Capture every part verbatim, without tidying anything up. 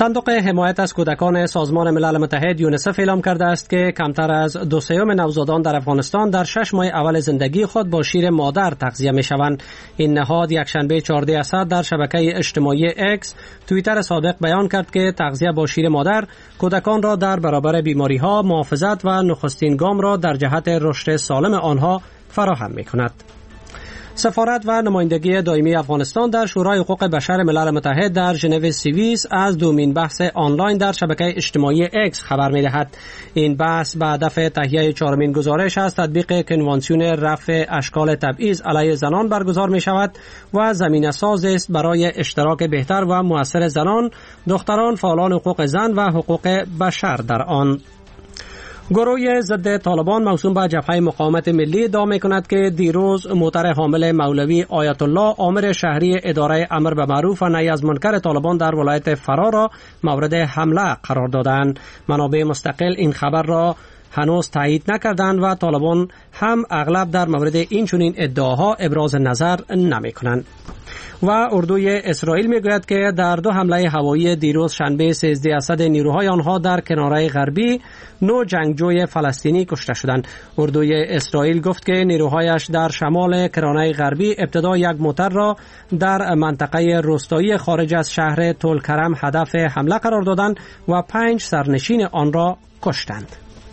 صندوق حمایت از کودکان سازمان ملل متحد یونیسف اعلام کرده است که کمتر از دو سوم نوزادان در افغانستان در شش ماه اول زندگی خود با شیر مادر تغذیه می شوند. این نهاد یکشنبه چهارده اسد در شبکه اجتماعی اکس توییتر سابق بیان کرد که تغذیه با شیر مادر کودکان را در برابر بیماری ها محافظت و نخستین گام را در جهت رشد سالم آنها فراهم می کند. سفارت و نمایندگی دائمی افغانستان در شورای حقوق بشر ملل متحد در ژنو سوئیس از دومین بحث آنلاین در شبکه اجتماعی اکس خبر می‌دهد. این بحث به هدف تهیه چهارمین گزارش از تطبیق کنوانسیون رفع اشکال تبعیض علیه زنان برگزار می‌شود و زمینه‌ساز است برای اشتراک بهتر و مؤثر زنان، دختران، فعالان حقوق زن و حقوق بشر در آن. گروه ضد طالبان موسوم به جبهه مقاومت ملی ادعا می‌کند که دیروز موتر حامل مولوی آیت الله آمر شهری اداره امر به معروف و نهی از منکر طالبان در ولایت فرا را مورد حمله قرار دادند. منابع مستقل این خبر را هنوز تایید نکردند و طالبان هم اغلب در مورد این چنین ادعاها ابراز نظر نمی‌کنند. و اردوی اسرائیل میگوید که در دو حمله هوایی دیروز شنبه سیزده اسد نیروهای آنها در کناره غربی نو جنگجوی فلسطینی کشته شدند. اردوی اسرائیل گفت که نیروهایش در شمال کناره غربی ابتدا یک موتر را در منطقه روستایی خارج از شهر طولکرم هدف حمله قرار دادند و پنج سرنشین آن را کشتند.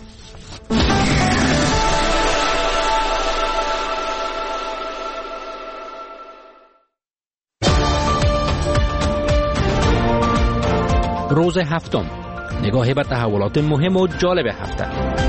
روز هفتم، نگاهی به تحولات مهم و جالب هفته.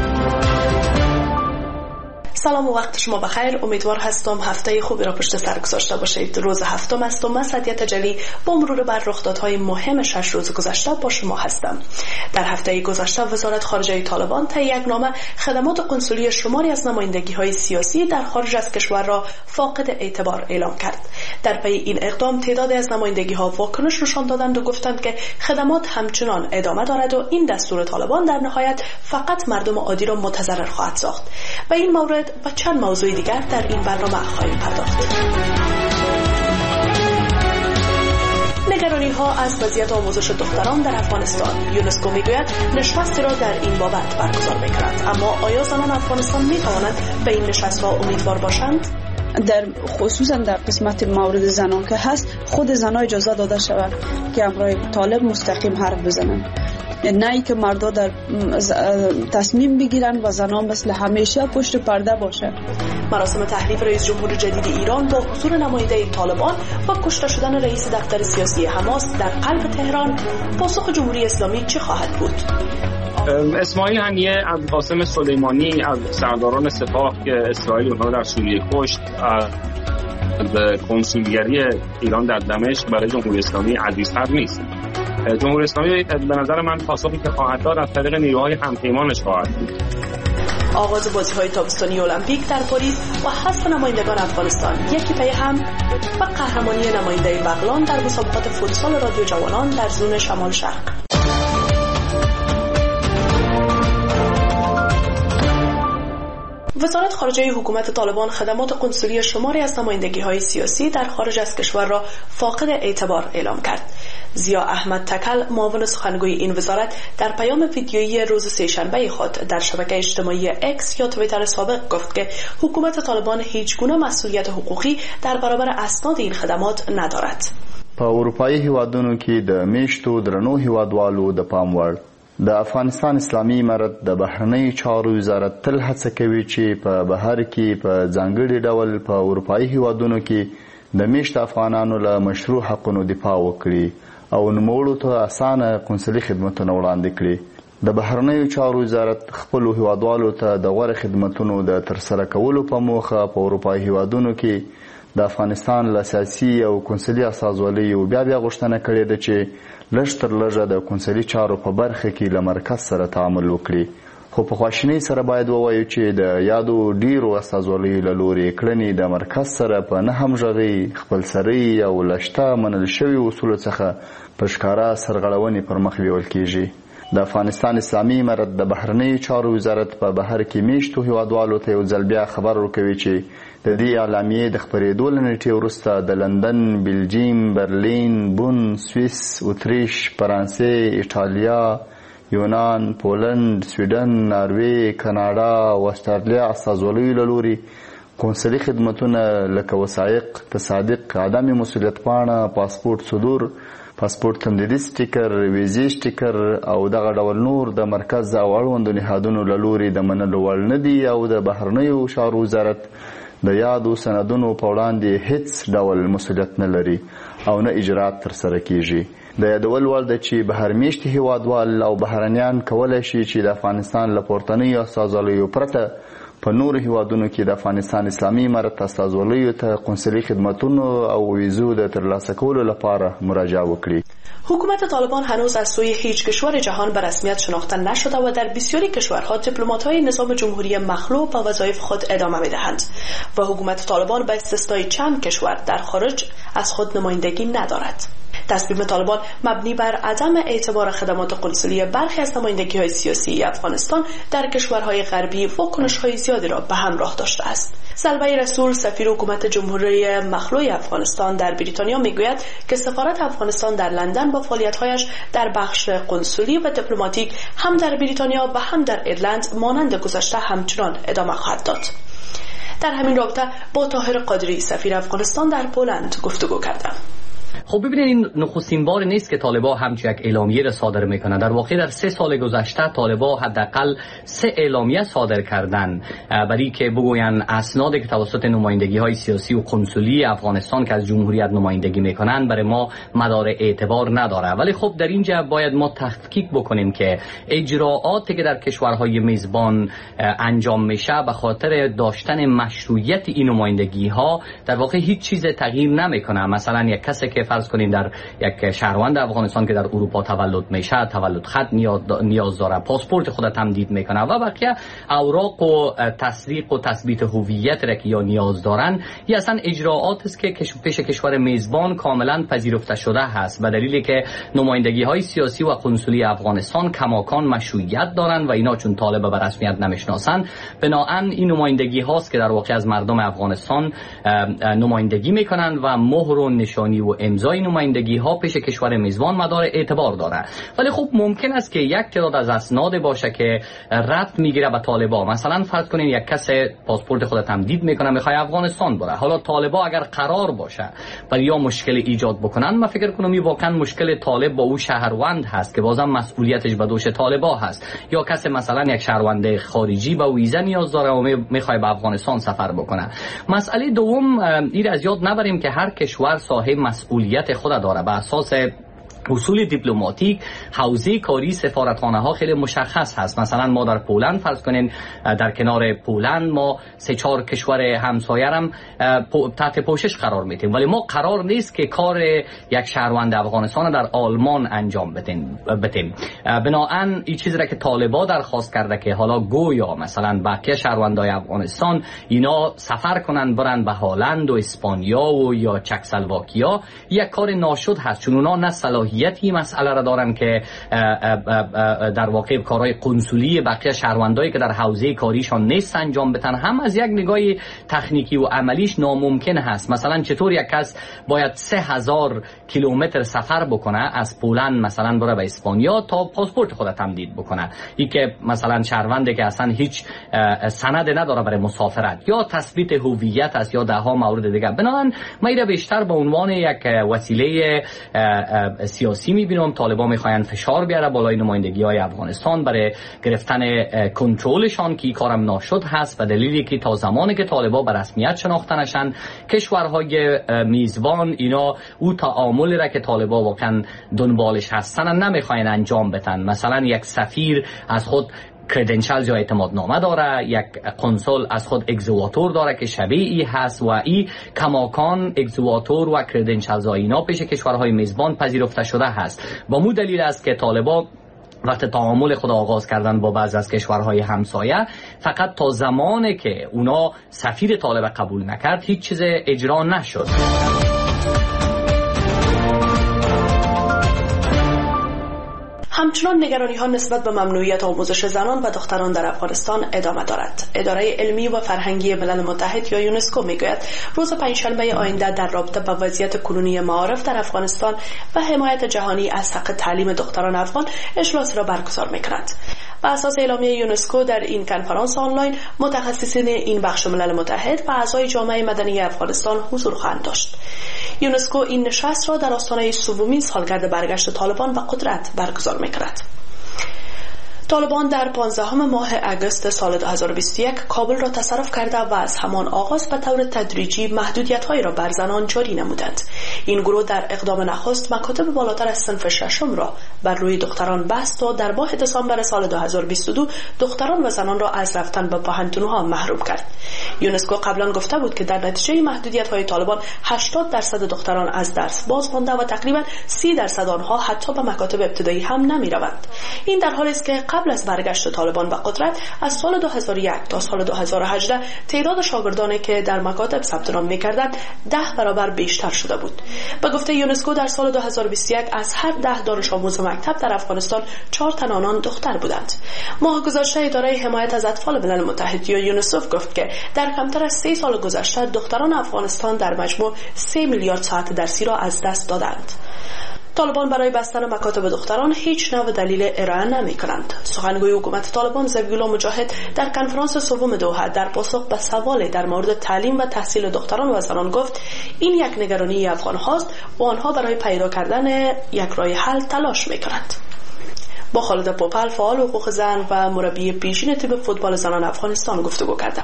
سلام و وقت شما بخیر. امیدوار هستم هفته خوبی را پشت سر گذاشته باشید. روز هفتم است و من سعدیه تجلی با مرور بر رخدادهای مهم شش روز گذشته با شما هستم. در هفته گذشته وزارت خارجه طالبان طی یک نامه خدمات قنسولی شماری از نمایندگی‌های سیاسی در خارج از کشور را فاقد اعتبار اعلام کرد. در پی این اقدام تعدادی از نمایندگی‌ها واکنش نشان دادند و گفتند که خدمات همچنان ادامه دارد و این دستور طالبان در نهایت فقط مردم عادی را متضرر خواهد ساخت. به این مورد و چند موضوع دیگر در این برنامه خواهیم پرداخت. نگرانی ها از وضعیت آموزش دختران در افغانستان. یونسکو میگوید نشستی را در این بابت برگزار می‌کند، اما آیا زنان افغانستان می‌توانند به این نشست ها امیدوار باشند؟ در خصوصا در قسمت مورد زنان که هست، خود زنان اجازه داده شود که امرای طالب مستقیم حرف بزنند، نه ای که مردا در تصمیم بگیرن و زنان مثل همیشه پشت پرده باشه. مراسم تحریف رئیس جمهور جدید ایران با حضور نماینده طالبان و کشته شدن رئیس دفتر سیاسی حماس در قلب تهران، پاسخ جمهوری اسلامی چه خواهد بود؟ اسماعیل هنیه از قاسم سلیمانی از سرداران سپاه که اسرائیل اونها در سوریه کشت، از کنسولگری ایران در دمشق برای جمهوری اسلامی عزیزتر نیست. جمهوری اسلامی به نظر من پاسخی که خواهد داد از طریق نیروهای همپیمانش خواهد بود. آغاز بازی‌های تابستانی المپیک در پاریس و حذف نمایندگان افغانستان یکی پی هم و قهرمانی نماینده بغلان در مسابقات فوتسال رادیو جوانان در زون شمال شرق. وزارت خارجه حکومت طالبان خدمات قنسولی شماری از نمایندگی‌های سیاسی در خارج از کشور را فاقد اعتبار اعلام کرد. ضیا احمد تکل، معاون سخنگوی این وزارت، در پیام ویدیویی روز سه‌شنبه خود در شبکه اجتماعی اکس یا توییتر سابق گفت که حکومت طالبان هیچ گونه مسئولیت حقوقی در برابر اسناد این خدمات ندارد. په اروپایي هیوادونو کې د میشتو درنو هیوادوالو د پام وړ د افغانستان اسلامي امارت د بهرنیو چارو وزارت تل هڅه کوي چې په بهر کې په ځانګړي ډول په اروپایي هیوادونو کې د میشت افغانانو له مشروع حقونو دفاع وکړي او نوموړو ته اسانه قنصلي خدمتونه وړاندې کړي. د بهرنیو چارو وزارت خپل هیوادوالو ته د غوړ خدمتونو د ترسره کولو په موخه په اروپایي هیوادونو کې د افغانستان له سیاسي او قنصلي استازولیو بیا بیا غوښتنه کړې ده چې لږ تر لږه د قنصلي چارو په برخه کې له مرکز سره تعامل وکړي. خو په خواشینۍ سره باید ووایو چې د یادو ډیرو استازولیو له لورې کړنې د مرکز سره په نه همغږۍ، خپلسرۍ او له شته منل شوي اصولو څخه په ښکاره سرغړونې پر مخ بیول کیږي. د افغانستان اسلامي امارت د بهرنیو چارو وزارت په بهر کې میشتو هیوادوالو ته یو ځل بیا خبر ورکوي چې د دې اعلامیې د خپرېدو له نیټې وروسته د لندن، بلجیم، برلین، بون، سویس، اتریش، فرانسې، ایټالیا، یونان، پولند، سویډن، ناروې، کاناډا او استرالیا استازولیو له لوري قونسلي خدمتونه لکه وثایق، تصادق، عدم مسؤلیت پاڼه، پاسپورت صدور، پاسپورت تمدیدي سټیکر، ویزې سټیکر او دغه ډول نور د مرکز او اړوندو نهادونو له لوري د منلو وړ نه دي او د بهرنیو چارو وزارت د یادو سندونو په وړاندې هیڅ ډول مسؤلیت نه لري او نه اجرات ترسره کیږي. د یادول وړ ده چې بهرمیشتي هیوادوال او بهرنیان کولی شي چې د افغانستان له پورتنیو استازولیو پرته په نورو هیوادونو کې د افغانستان اسلامي امارت استازولیو ته قونسلي خدمتونو او ویزو د ترلاسه کولو لپاره مراجعه وکړي. حکومت طالبان هنوز از سوی هیچ کشور جهان به رسمیت شناخته نشده و در بسیاری کشورها دیپلمات‌های نظام جمهوری مخلوع به وظایف خود ادامه می‌دهند و حکومت طالبان به استثنای چند کشور در خارج از خود نمایندگی ندارد. تصمیم طالبان مبنی بر عدم اعتبار خدمات قنصلی برخی از نمایندگی‌های سیاسی افغانستان در کشورهای غربی واکنش‌های زیادی را به همراه داشته است. سلوی رسول، سفیر حکومت جمهوری مخلوع افغانستان در بریتانیا میگوید که سفارت افغانستان در لندن با فعالیت‌هایش در بخش قنصلی و دیپلماتیک هم در بریتانیا و هم در ایرلند مانند گذشته همچنان ادامه خواهد داد. در همین رابطه با طاهر قادری، سفیر افغانستان در پولند گفتگو کردم. خب ببینید، این نخستین بار نیست که طالبان همچین یک اعلامیه را صادر میکنن. در واقع در سه سال گذشته طالبان حداقل سه اعلامیه صادر کردن برای که بگوین اسنادی که توسط نمایندگی های سیاسی و قنصلی افغانستان که از جمهوریت نمایندگی میکنن برای ما مدار اعتبار نداره. ولی خب در اینجا باید ما تحقیق بکنیم که اجراعاتی که در کشورهای میزبان انجام میشه به خاطر داشتن مشروعیت این نمایندگی ها در واقع هیچ چیز تغییر نمیکنه. مثلا یک کسی که فرض کنیم در یک شهروند افغانستان که در اروپا تولد میشه، تولد خط نیاز داره، پاسپورت خود تمدید میکنه و بقیه اوراق و تصدیق و تثبیت هویت را که یا نیاز دارن، این اصلا اجراعات است که پیش کشور میزبان کاملا پذیرفته شده هست، به دلیلی که نمایندگی های سیاسی و قنصلی افغانستان کماکان مشروعیت دارن و اینا چون طالب به رسمیت نمیشناسن، بنابراین این نمایندگی هاست که در واقع از مردم افغانستان نمایندگی میکنن و مهر و نشانی و امضای نمایندگی ها پیش کشور میزبان مدار اعتبار داره. ولی خب ممکن است که یک تعداد از اسناد باشه که ربط میگیره به طالبان. مثلا فرض کنین یک کس پاسپورت خود تمدید میکنه میخواد افغانستان بره. حالا طالبان اگر قرار باشه برای یا مشکل ایجاد بکنن، من فکر کنم این واقعا مشکل طالب با او شهروند هست که بازم مسئولیتش به دوش طالبان هست، یا کس مثلا یک شهروند خارجی به ویزا نیاز داره و میخواد به افغانستان سفر بکنه. مسئله دوم، این از یاد نبریم که هر کشور صاحب مسئولیت خود داره. به اساس اصول دیپلماتیک حوزه کاری سفارتخانه ها خیلی مشخص هست. مثلا ما در پولند فرض کنین، در کنار پولند ما سه چهار کشور همسایه هم تحت پوشش قرار میدیم، ولی ما قرار نیست که کار یک شهروند افغانستان در آلمان انجام بدیم. بنابراین این چیزی را که طالبان درخواست کرده که حالا گویا مثلا بقیه شهروندای افغانستان اینا سفر کنن برن به هلند و اسپانیا و یا چکسلواکیا، یک کار ناشد هست، چون اونا نه صلاحیت این مسئله را دارن که در واقع کارهای قنصلی بقیه شهروندایی که در حوزه کاریشان نیست انجام بدن. هم از یک نگاه تکنیکی و عملیش ناممکن هست. مثلا چطور یک کس باید سه هزار کیلومتر سفر بکنه از پولند مثلا بره به اسپانیا تا پاسپورت خود تمدید بکنه؟ این که مثلا شهرونده که اصلا هیچ سند نداره برای مسافرت، یا تثبیت هویت است، یا ده ها مورد دیگه. بنابراین ما اینا بیشتر به عنوان یک وسیله سیاسی میبینم. طالبان میخواین فشار بیاره بالای نمایندگی های افغانستان برای گرفتن کنترلشان که این کارم ناشد هست، و دلیلی که تا زمانی که طالبان به رسمیت شناخته نشن، کشورهای میزبان اینا او تعاملی را که طالبان واقعا دنبالش هستن نمیخواین انجام بدن. مثلا یک سفیر از خود کردنشال یا اعتماد نامه داره، یک کنسول از خود اگزواتور داره که شبیه ای هست، و ای کماکان اگزواتور و کردنشال اینا پیش کشورهای میزبان پذیرفته شده هست. با مو دلیل است که طالبان وقت تعامل خود آغاز کردن با بعضی از کشورهای همسایه، فقط تا زمانی که اونا سفیر طالب قبول نکرد هیچ چیز اجرا نشد. همچنان نگرانی ها نسبت به ممنوعیت آموزش زنان و دختران در افغانستان ادامه دارد. اداره علمی و فرهنگی ملل متحد یا یونسکو میگوید روز پنجشنبه آینده در رابطه با وضعیت کنونی معارف در افغانستان و حمایت جهانی از حق تعلیم دختران افغان اجلاس را برگزار میکند. بر اساس اعلامیه یونسکو در این کنفرانس آنلاین متخصصین این بخش ملل متحد و اعضای جامعه مدنی افغانستان حضور خواهند داشت. یونسکو این نشست را در آستانه سومین سالگرد برگشت طالبان به قدرت برگزار می‌کند. طالبان در پانزدهم ماه اگست سال دو هزار و بیست و یک کابل را تصرف کرده و از همان آغاز به طور تدریجی محدودیت‌هایی را بر زنان جاری نمودند. این گروه در اقدام نخست مکاتب بالاتر از صنف ششم را بر روی دختران بست و در ماه دسامبر سال دو هزار و بیست و دو دختران و زنان را از رفتن به پوهنتون‌ها محروم کرد. یونسکو قبلا گفته بود که در نتیجه محدودیت‌های طالبان هشتاد درصد دختران از درس باز مانده و تقریبا سی درصد آنها حتی به مکاتب ابتدایی هم نمی‌روند. این در حالی است که قبل از برگشت طالبان به قدرت از سال دو هزار و یک تا سال دو هزار و هجده تعداد شاگردانی که در مکاتب ثبت نام می‌کردند ده برابر بیشتر شده بود. به گفته یونسکو در سال دو هزار و بیست و یک از هر ده دانش آموز مکتب در افغانستان چهار تن آنان دختر بودند. ماه گذشته اداره حمایت از اطفال ملل متحد یا یونیسف گفت که در کمتر از سه سال گذشته دختران افغانستان در مجموع سه میلیارد ساعت درسی را از دست دادند. طالبان برای بستن مکاتب دختران هیچ نوع دلیل ارائه نمی کنند. سخنگوی حکومت طالبان ذبیح الله مجاهد در کنفرانس سوم دوحه در پاسخ به سوال در مورد تعلیم و تحصیل دختران و زنان گفت این یک نگرانی افغان هاست و آنها برای پیدا کردن یک راه حل تلاش می کنند. با خالد پوپل فعال حقوق زن و مربی پیشین تیم فوتبال زنان افغانستان گفتگو کردم.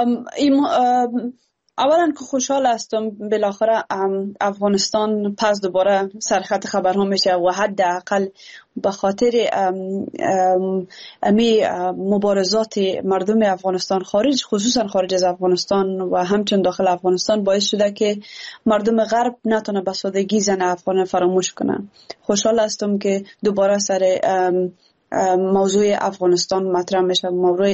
اولا که خوشحال هستم بالاخره افغانستان پس دوباره سرخط خبرها میشه و حداقل به خاطر امی مبارزات مردم افغانستان خارج خصوصا خارج از افغانستان و همچنین داخل افغانستان باعث شده که مردم غرب نتونه به سادگی زن افغان فراموش کنن. خوشحال هستم که دوباره سر موضوع افغانستان مطرح میشه، موضوع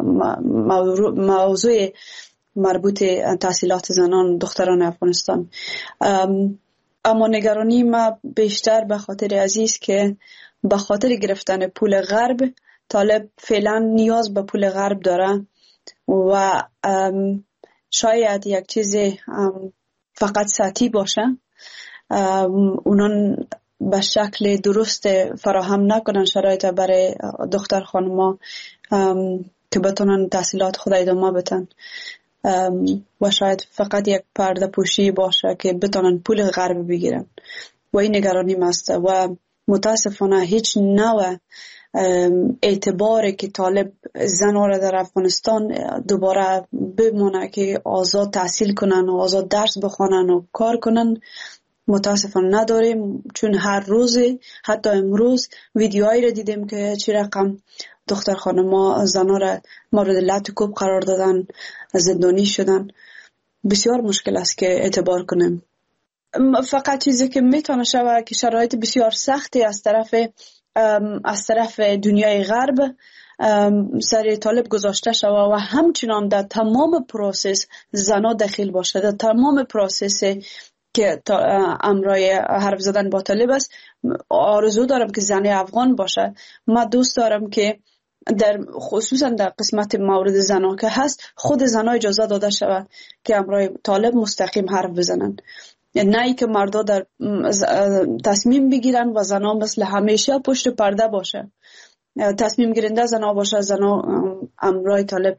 موضوع مربوط تحصیلات زنان دختران افغانستان. اما نگرانی ما بیشتر به خاطر عزیز که به خاطر گرفتن پول غرب طالب فعلا نیاز به پول غرب داره و شاید یک چیز فقط سطحی باشه، اونان به شکل درست فراهم نکنن شرایط برای دختر خانما که بتونن تحصیلات خود ادامه بدن و شاید فقط یک پرده پوشی باشه که بتونن پول غرب بگیرن و این نگرانی مسته و متاسفانه هیچ نوع اعتباری که طالب زنها را در افغانستان دوباره بمونه که آزاد تحصیل کنن و آزاد درس بخونن و کار کنن متاسفانه نداریم، چون هر روز حتی امروز ویدیوهایی را دیدیم که چی رقم دختر خانما زنها را مورد لعن کوب قرار دادن، زندانی شدن. بسیار مشکل است که اعتبار کنیم. فقط چیزی که میتونه شود که شرایط بسیار سختی از طرف از طرف دنیای غرب سر طالب گذاشته شود و همچنان در تمام پروسس زنها دخیل باشه، در تمام پروسس که امرای حرف زدن با طالب است. آرزو دارم که زن افغان باشه. من دوست دارم که در خصوصا در قسمت مورد زنها که هست خود زنها اجازه داده شود که امرای طالب مستقیم حرف بزنن، نه ای که مردا در تصمیم بگیرن و زنها مثل همیشه پشت پرده باشه. تصمیم گیرنده زنها باشه، زنها امرای طالب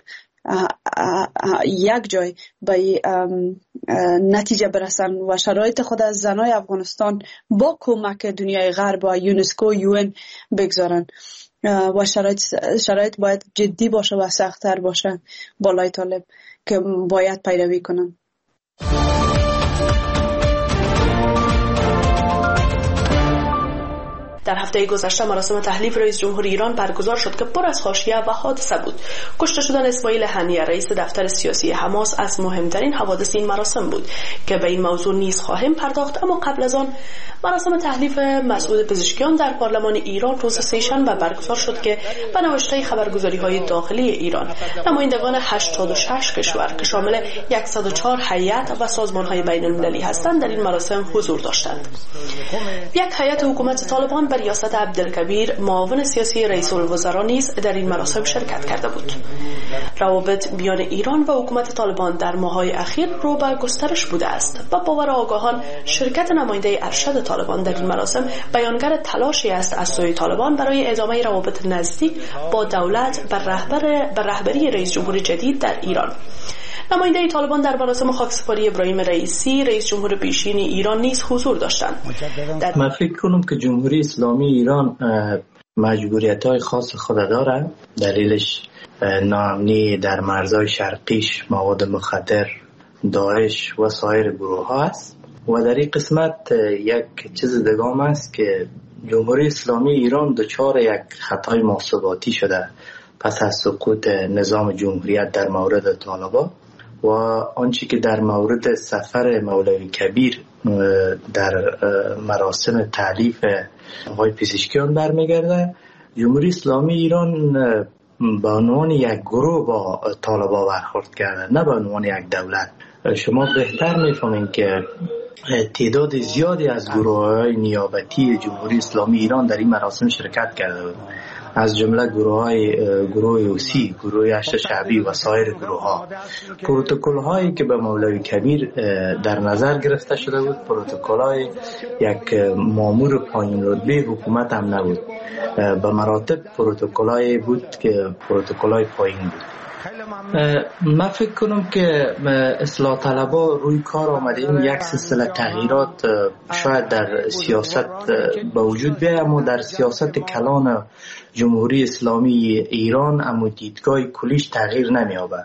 یک جای به نتیجه برسن و شرایط خود از زنای افغانستان با کمک دنیای غرب و یونسکو یون بگذارن و شرایط شرایط باید جدی باشه و سخت‌تر باشه بالای طالب که باید پیروی کنن. در هفته گذشته مراسم تحلیف رئیس جمهور ایران برگزار شد که پر از حاشیه و حادثه بود. کشته شدن اسماعیل هنیه رئیس دفتر سیاسی حماس از مهمترین حوادث این مراسم بود که به این موضوع نیز خواهیم پرداخت. اما قبل از آن مراسم تحلیف مسعود پزشکیان در پارلمان ایران روز سه‌شنبه برگزار شد که به نوشته خبرگزاری‌های داخلی ایران نمایندگان هشتاد و شش کشور که شامل صد و چهار هیئت و سازمان‌های بین‌المللی هستند در این مراسم حضور داشتند. یک هیئت حکومت طالبان به به ریاست عبدالکبیر معاون سیاسی رئیس الوزراء نیز در این مراسم شرکت کرده بود. روابط میان ایران و حکومت طالبان در ماه‌های اخیر رو به گسترش بوده است و باور آگاهان شرکت نماینده ارشد طالبان در این مراسم بیانگر تلاشی است از سوی طالبان برای ادامه روابط نزدیک با دولت بر رهبر بر رهبری رئیس جمهور جدید در ایران. نماینده طالبان در مراسم خاکسپاری ابراهیم رئیسی رئیس جمهور پیشین ایران نیز حضور داشتند. من فکر کنم که جمهوری اسلامی ایران مجبوریت‌های خاص خود داره. دلیلش ناامنی در مرزهای شرقیش، مواد مخدر، داعش و سایر گروه ها است. و در این قسمت یک چیز دیگه است که جمهوری اسلامی ایران دچار یک خطای محاسباتی شده پس از سقوط نظام جمهوریت در مورد طالبان و آنچه که در مورد سفر مولوی کبیر در مراسم تألیف آقای پزشکیان برمیگرده. جمهوری اسلامی ایران به عنوان یک گروه با طالبان برخورد کرده، نه به عنوان یک دولت. شما بهتر میفهمین که تعداد زیادی از گروه‌های نیابتی جمهوری اسلامی ایران در این مراسم شرکت کرده بود، از جمله گروه‌های گروه اوسی، گروه هشت شعبی و سایر گروه‌ها. پروتکل‌هایی که به مولوی کبیر در نظر گرفته شده بود پروتکل‌های یک مامور پایین رتبه حکومت هم نبود، به مراتب پروتکل‌هایی بود که پروتکل‌های پایین بود. من فکر کنم که اصلاح طلبها روی کار آمدیم یک سلسله تغییرات شاید در سیاست به وجود بیاید، اما در سیاست کلان جمهوری اسلامی ایران اما دیدگاه کلیش تغییر نمی‌یابد.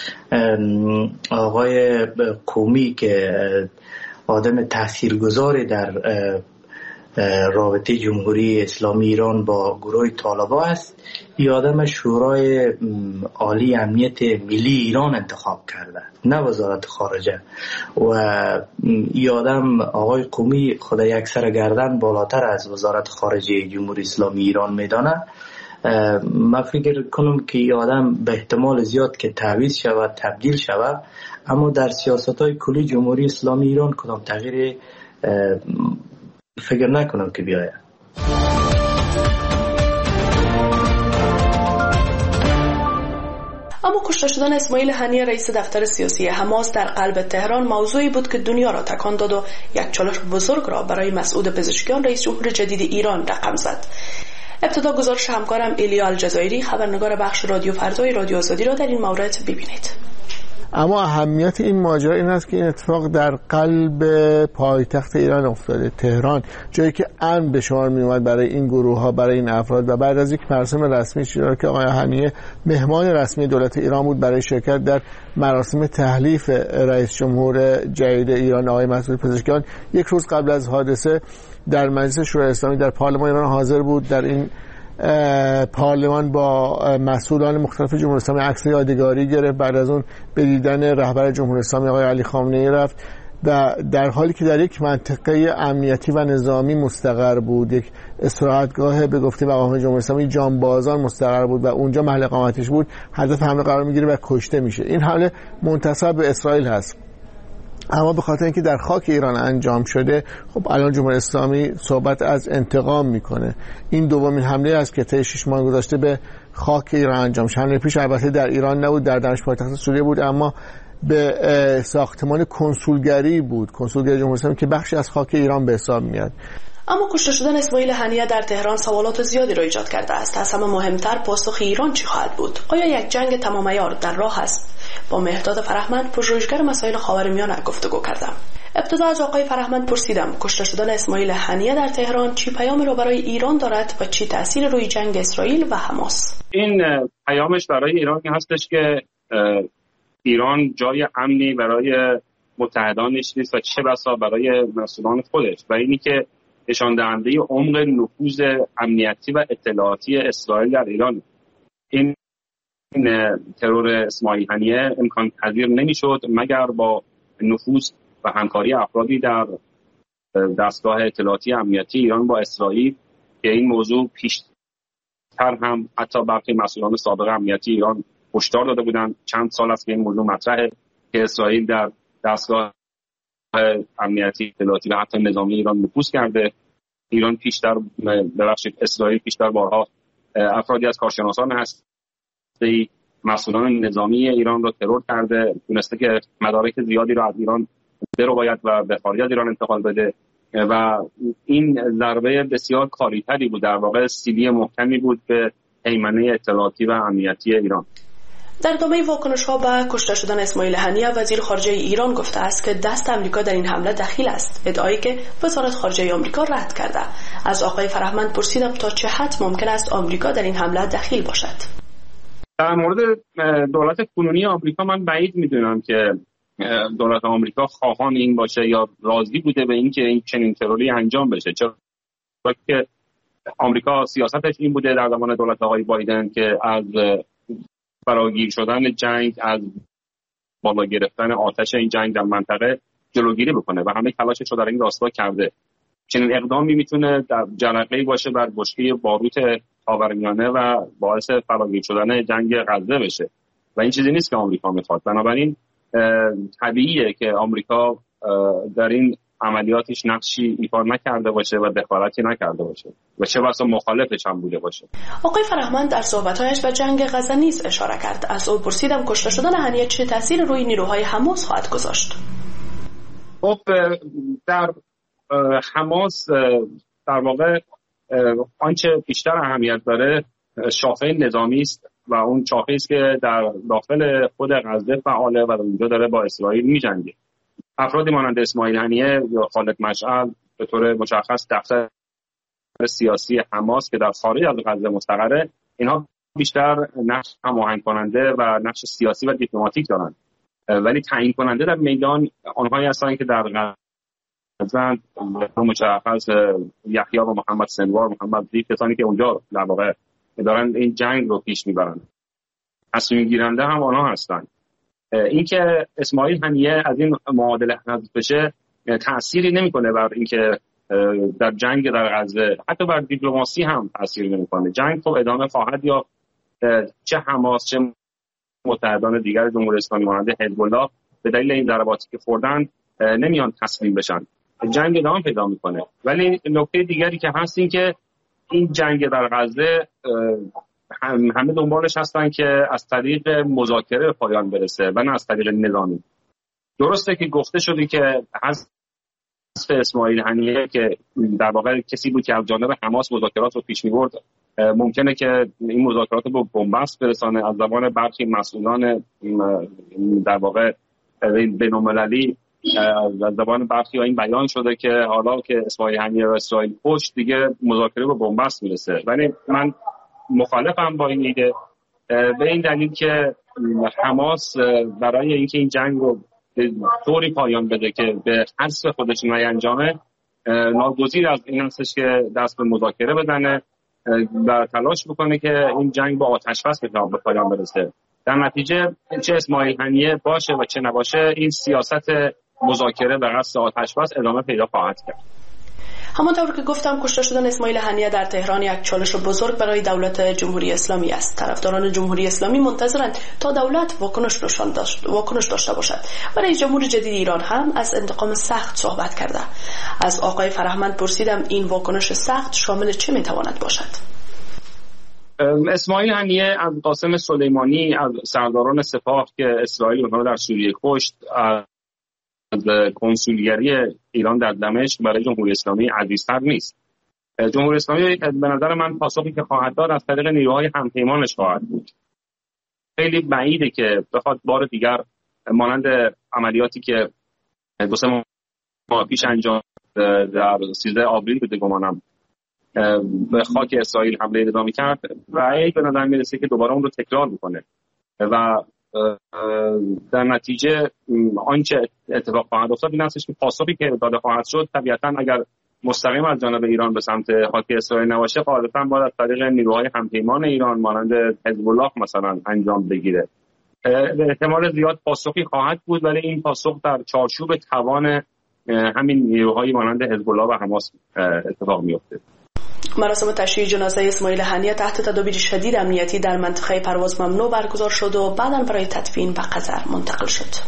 آقای قومی که آدم تاثیرگذاری در رابطه جمهوری اسلامی ایران با گروه طالبان است، این آدم شورای عالی امنیت ملی ایران انتخاب کرده، نه وزارت خارجه. و این آدم آقای قومی خود یک سر گردن بالاتر از وزارت خارجه جمهوری اسلامی ایران میدانه. من فکر کنم که این آدم به احتمال زیاد که تعویض شود، تبدیل شود، اما در سیاست‌های کلی جمهوری اسلامی ایران کدام تغییر فکر نکنم که بیاید. اما کشته شدن اسماعیل هنیه رئیس دفتر سیاسی حماس در قلب تهران موضوعی بود که دنیا را تکان داد و یک چالش بزرگ را برای مسعود پزشکیان رئیس جمهور جدید ایران رقم زد. ابتدا گزارش همکارم ایلیا الجزایری خبرنگار بخش رادیو فردای رادیو آزادی را در این مورد ببینید. اما اهمیت این ماجرا این است که این اتفاق در قلب پایتخت ایران افتاده، تهران، جایی که امن به شمار می اومد برای این گروه ها، برای این افراد. و بعد از یک مراسم رسمی چرا که آقای هنیه مهمان رسمی دولت ایران بود برای شرکت در مراسم تحلیف رئیس جمهور جدید ایران آقای مسعود پزشکیان، یک روز قبل از حادثه در مجلس شورای اسلامی در پارلمان ایران حاضر بود. در این پارلمان با مسئولان مختلف جمهوری اسلامی عکس یادگاری گرفت. بعد از اون به دیدن رهبر جمهوری اسلامی آقای علی خامنه‌ای رفت و در حالی که در یک منطقه امنیتی و نظامی مستقر بود، یک استراحتگاه به گفته مقام جمهوری اسلامی جانبازان مستقر بود و اونجا محل اقامتش بود، هدف حمله قرار میگیره و کشته میشه. این حمله منتسب به اسرائیل هست، اما به خاطر اینکه در خاک ایران انجام شده، خب الان جمهوری اسلامی صحبت از انتقام میکنه. این دومین حمله است که طی شش ماه گذشته به خاک ایران انجام شد. حمله پیش البته در ایران نبود، در دمشق پایتخت سوریه بود، اما به ساختمان کنسولگری بود، کنسولگری جمهوری اسلامی که بخشی از خاک ایران به حساب میاد. اما کشته شدن اسماعیل هنیه در تهران سوالات زیادی را ایجاد کرده است. از همه مهمتر پاسخ ایران چی خواهد بود؟ آیا یک جنگ تمام عیار در راه است؟ با مهرداد فرهمند پژوهشگر مسائل خاورمیانه گفتگو کردم. ابتدا از آقای فرهمند پرسیدم کشته شدن اسماعیل هنیه در تهران چی پیامی را برای ایران دارد و چی تأثیر روی جنگ اسرائیل و حماس؟ این پیامش برای ایران هستش که ایران جای امنی برای متحدانش نیست و چه بسا برای مسئولان خودش، و اینی که نشان دهنده عمق نفوذ امنیتی و اطلاعاتی اسرائیل در ایران. این ترور اسماعیل هنیه امکان پذیر نمیشد مگر با نفوذ و همکاری افرادی در دستگاه اطلاعاتی امنیتی ایران با اسرائیل که این موضوع پیشتر هم حتی برخی مسئولان سابق امنیتی ایران هشدار داده بودند. چند سال است که این موضوع مطرحه که اسرائیل در دستگاه امنیتی اطلاعاتی و حتی نظامی ایران نفوذ کرده. ایران پیشتر ببخشید اسرائیل پیشتر بارها افرادی از کارشناسان هسته‌ای مسئولان نظامی ایران رو ترور کرده، تونسته که مدارک زیادی رو از ایران برو باید و به خارج از ایران انتقال بده و این ضربه بسیار کاریتری بود، در واقع سیلی محکمی بود به هیمنه اطلاعاتی و امنیتی ایران. در ادامه واکنش‌ها به کشته شدن اسماعیل هنیه، وزیر خارجه ایران گفته است که دست آمریکا در این حمله دخیل است، ادعایی که وزارت خارجه آمریکا رد کرده. از آقای فرهمند پرسیدم تا چه حد ممکن است آمریکا در این حمله دخیل باشد. در مورد دولت کنونی آمریکا من بعید میدونم که دولت آمریکا خواهان این باشه یا راضی بوده به این که این چنین تروری انجام بشه، چرا که آمریکا سیاستش این بوده در زمان دولت آقای بایدن که از فراگیر شدن جنگ، از بالا گرفتن آتش این جنگ در منطقه جلوگیری بکنه و همه تلاشش رو در این راستا کرده. چنین اقدامی میتونه در جرقه‌ای باشه بر بشکه باروت خاورمیانه و باعث فراگیر شدن جنگ غزه بشه و این چیزی نیست که آمریکا میخواد. بنابراین طبیعیه که آمریکا در این عملیاتش نقشی ایفا نکرده باشه و دخالتی نکرده باشه و چه بسا مخالفش هم بوده باشه. آقای فرهمند در صحبت‌هایش به جنگ غزه نیز اشاره کرد. از او پرسیدم کشته شدن هنیه چه تأثیر روی نیروهای حماس خواهد گذاشت؟ خب در حماس در واقع آنچه بیشتر اهمیت داره شاخه نظامی است و اون شاخه‌ای است که در داخل خود غزه فعاله و اونجا داره با اسرائیل می‌جنگه. افرادی مانند اسماعیل هنیه یا خالد مشعل به طور مشخص دفتر سیاسی حماس که در خارج از غزه مستقره، اینها بیشتر نقش هماهنگ کننده و نقش سیاسی و دیپلماتیک دارند، ولی تعیین کننده در میدان آنهایی هستند که در غزه مشخص یحیی و محمد سنوار، محمد زیف، کسانی که اونجا در واقع دارن این جنگ رو پیش میبرند. تصمیم گیرنده هم آنها هستند. اینکه اسماعیل هنیه از این معادله حذف بشه تأثیری نمیکنه بر اینکه در جنگ در غزه، حتی بر دیپلماسی هم تأثیری نمیکنه. جنگ خب ادامه خواهد یا چه حماس چه متحدان دیگر جمهوری اسلامی مانند حزب الله به دلیل این ضرباتی که خوردن نمیان تسلیم بشن. جنگ ادامه پیدا میکنه. ولی نکته دیگری که هست این که این جنگ در غزه همه دنبالش هستن که از طریق مذاکره به پایان برسه و نه از طریق نظامی. درسته که گفته شده که حذف اسماعیل هنیه که در واقع کسی بود که از جانب حماس مذاکرات رو پیش می‌برد، ممکنه که این مذاکرات رو به بنبست برسانه. از زبان برخی مسئولان در واقع بین‌المللی از زبان برخی این بیان شده که حالا که اسماعیل هنیه و اسرائیل پشت دیگه مذاکره به بنبست میرسه، ولی من مخالفم با این ایده به این دلیل که حماس برای اینکه این جنگ رو به طوری پایان بده که به حذف خودش نینجامه، ناگزیر از این هستش که دست به مذاکره بزنه و تلاش بکنه که این جنگ با آتش بس به پایان برسه. در نتیجه چه اسماعیل هنیه باشه و چه نباشه، این سیاست مذاکره به قصد آتش بس ادامه پیدا خواهد کرد. همانطور که گفتم کشته شدن اسماعیل هنیه در تهران یک چالش بزرگ برای دولت جمهوری اسلامی است. طرفداران جمهوری اسلامی منتظرند تا دولت واکنش نشان داشت واکنش داشته باشد. برای جمهور جدید ایران هم از انتقام سخت صحبت کرده. از آقای فرهمند پرسیدم این واکنش سخت شامل چه میتواند باشد؟ اسماعیل هنیه از قاسم سلیمانی، از سرداران سپاه که اسرائیل اونها در سوریه کشت، از کنسولگری ایران در دمشق برای جمهوری اسلامی عزیزتر نیست. جمهوری اسلامی به نظر من پاسخی که خواهد داد از طریق نیروهای همپیمانش خواهد بود. خیلی بعیده که بخواد بار دیگر مانند عملیاتی که دو سه ماه پیش انجام در سیزده آوریل بوده گمانم به خاک اسرائیل حمله ادامه کرد و ای به نظر میرسه که دوباره اون رو تکرار بکنه و در نتیجه آنچه اتفاق خواهد افتاد این هستش که پاسخی که داده خواهد شد طبیعتا اگر مستقیم از جانب ایران به سمت خاک اسرائیل نباشه، غالبا باید از طریق نیروهای همپیمان ایران مانند حزب الله مثلا انجام بگیره. به احتمال زیاد پاسخی خواهد بود، ولی این پاسخ در چارچوب توان همین نیروهای مانند حزب الله و حماس اتفاق میفته. مراسم تشییع جنازه اسماعیل هنیه تحت تدابیر شدید امنیتی در منطقه پرواز ممنوع برگزار شد و بعداً برای تدفین به قطر منتقل شد.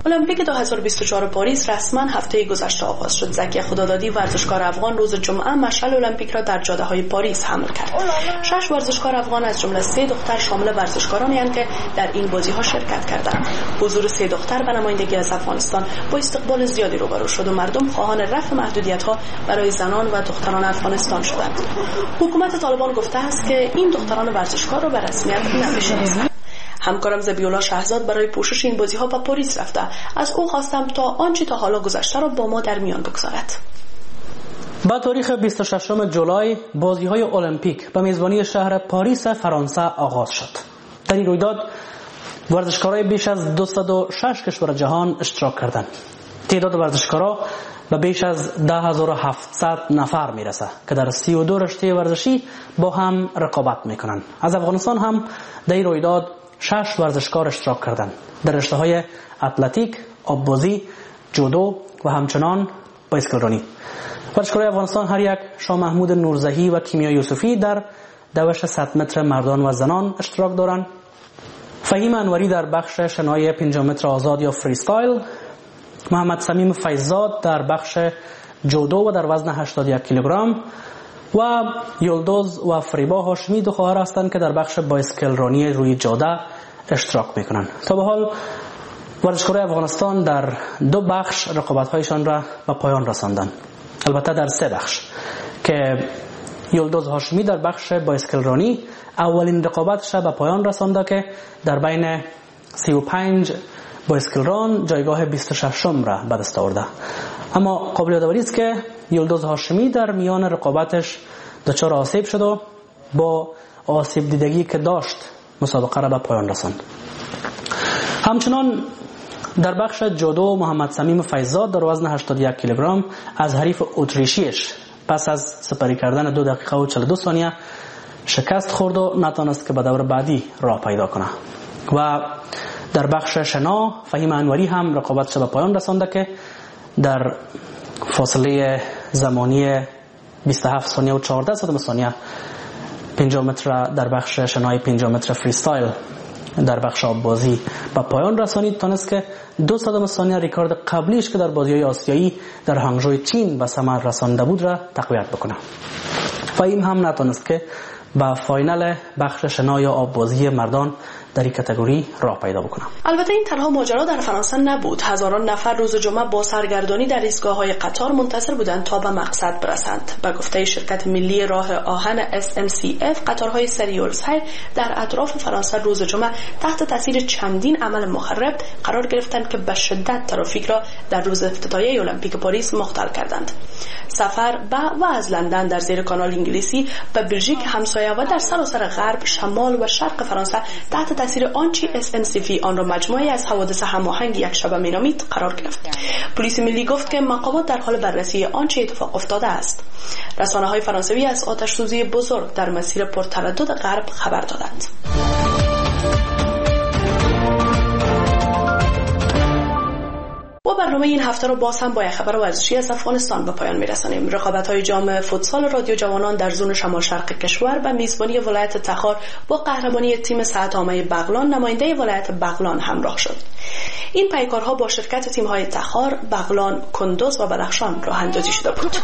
المپیک دو هزار و بیست و چهار پاریس رسما هفته گذشته آغاز شد. زکی خدادادی ورزشکار افغان روز جمعه مشعل المپیک را در جاده‌های پاریز حمل کرد. شش ورزشکار افغان از جمله سه دختر شامل ورزشکارانی اند که در این بازی‌ها شرکت کردند. حضور سه دختر به نمایندگی از افغانستان با استقبال زیادی روبرو شد و مردم خواهان رفع محدودیت‌ها برای زنان و دختران افغانستان شدند. حکومت طالبان گفته است که این دختران ورزشکار را به رسمیت نمی‌شناسد. همکارم زبیولا شهزاد برای پوشش این بازی‌ها به پاریس رفته. از او خواستم تا آنچه تا حالا گذشته را با ما در میان بگذارد. با تاریخ بیست و ششم جولای بازی‌های المپیک به میزبانی شهر پاریس فرانسه آغاز شد. در این رویداد ورزشکارای بیش از دویست و شش کشور جهان اشتراک کردند. تعداد ورزشکارا به بیش از ده هزار و هفتصد نفر میرسه که در سی و دو رشته ورزشی با هم رقابت میکنند. از افغانستان هم در این رویداد شش ورزشکار اشتراک کردند در رشته‌های اتلتیک، آببازی، جودو و همچنان بایسکلرانی. ورزشکارای افغانستان هر یک شاه محمود نورزهی و کیمیا یوسفی در دوش صد متر مردان و زنان اشتراک دارند. فهیم انوری در بخش شنای پنجاه متر آزاد یا فری استایل، محمد صمیم فیضزاد در بخش جودو و در وزن هشتاد و یک کیلوگرم و یلدوز و فریبا هاشمی دو خواهر هستند که در بخش بایسکلرانی روی جاده اشتراک میکنند. تا به حال ورزشکارای افغانستان در دو بخش رقابت‌هایشان را به پایان رساندند. البته در سه بخش که یلدوز هاشمی در بخش بایسکلرانی اولین رقابتش به پایان رسانده که در بین سی و پنج بایسکلران جایگاه بیست و ششم را به دست آورده. اما قابل یادآوری است که یلدوز هاشمی در میان رقابتش دچار آسیب شد و با آسیب دیدگی که داشت مسابقه را به پایان رساند. همچنان در بخش جودو محمد صمیم فیضزاد در وزن هشتاد و یک کیلوگرم از حریف اتریشیش پس از سپری کردن دو دقیقه و چهل و دو ثانیه شکست خورد و نتانست که به دور بعدی راه پیدا کنه. و در بخش شنا فهیم انوری هم رقابتش به پایان رسانده که در فاصله زمانی بیست و هفت ثانیه و چهارده صدم ثانیه پنجاه متر در بخش شنای پنجاه متر فری استایل در بخش آببازی به پایان رسانید، تانست که دو صدم ثانیه ریکارد قبلیش که در بازی‌های آسیایی در هنگژو چین به ثمر رسانده بود را تقویت بکنه. فهیم هم نتانست که به فاینال بخش شنای آببازی مردان در این کاتگوری راه پیدا بکنم. البته این تنها ماجرا در فرانسه نبود. هزاران نفر روز جمعه با سرگردانی در ایستگاه‌های قطار منتظر بودند تا به مقصد برسند. به گفته شرکت ملی راه آهن اس ان سی اف، قطارهای سری السیر در اطراف فرانسه روز جمعه تحت تاثیر چندین عمل مخرب قرار گرفتند که به شدت ترافیک را در روز افتتاحیه المپیک پاریس مختل کردند. سفر به و از لندن در زیر کانال انگلیسی به بلژیک همسایه و در سراسر غرب، شمال و شرق فرانسه تحت تاثیر آنچه اس ان سی فی آن را مجموعه از حوادث هماهنگ یک شبه مینامید قرار گرفت. پلیس ملی گفت که مقامات در حال بررسی آنچه اتفاق افتاده است. رسانه‌های فرانسوی از آتش‌سوزی بزرگ در مسیر پرتردد غرب خبر دادند. و برنامه این هفته رو باز هم با یک خبر ورزشی از افغانستان به پایان میرسانیم. رقابت‌های جام فوتسال رادیو جوانان در زون شمال شرق کشور به میزبانی ولایت تخار با قهرمانی تیم ساعت‌نامه بغلان نماینده ولایت بغلان همراه شد. این پیکارها با شرکت تیم‌های تخار، بغلان، کندوز و بدخشان راه اندازی شده بود.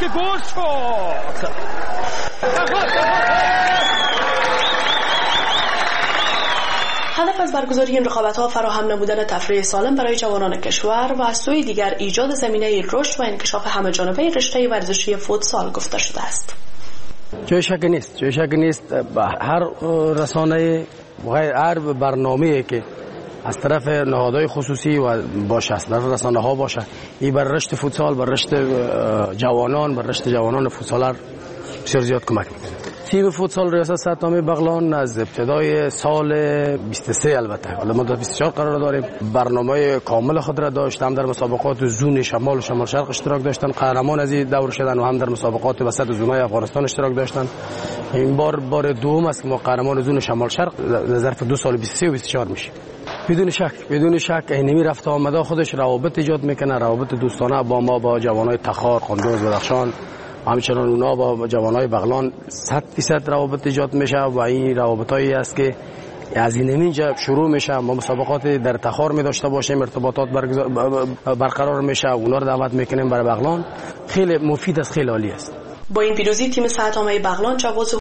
هدف از برگزاری این رقابت‌ها فراهم نمودن تفریح سالم برای جوانان کشور و از سوی دیگر ایجاد زمینه رشد و انکشاف همه‌جانبه رشته ورزشی فوتسال گفته شده است. جای شک نیست، جای شک نیست هر رسانه و هر برنامه‌ای که از طرف نهادهای خصوصی و باشه، از طرف رسانه‌ها باشه، این بر رشد فوتسال، بر رشد جوانان، بر رشد جوانان فوتسالر بسیار زیاد کمک می‌کنه. تیم فوتسال ریاست ساعت‌نامه بغلان از ابتدای سال بیست و سه البته حالا ما در بیست و چهار قرار داریم برنامه کامل خود را داشت. هم در مسابقات زون شمال و شمال شرق اشتراک داشتن، قهرمان از این دور شدن، و هم در مسابقات وسط زونای افغانستان اشتراک داشتن. این بار بار دوم است که ما قهرمان زون شمال شرق در ظرف دو سال بیست و سه و بیست و چهار میشیم. بدون شک بدون شک اینمی رفت آمده خودش روابط ایجاد میکنه، روابط دوستانه با ما، با جوانای تخار، کندوز، بدخشان، همچنان اونا با جوانای بغلان صد درصد روابط ایجاد میشه و این روابطایی است که از این اینجا شروع میشه. ما مسابقات در تخار می داشته باشیم، ارتباطات برقرار میشه، اونا رو دعوت میکنیم برای بغلان. خیلی مفید است، خیلی عالی است. با این پیروزی تیم ساعتنامه بغلان جواز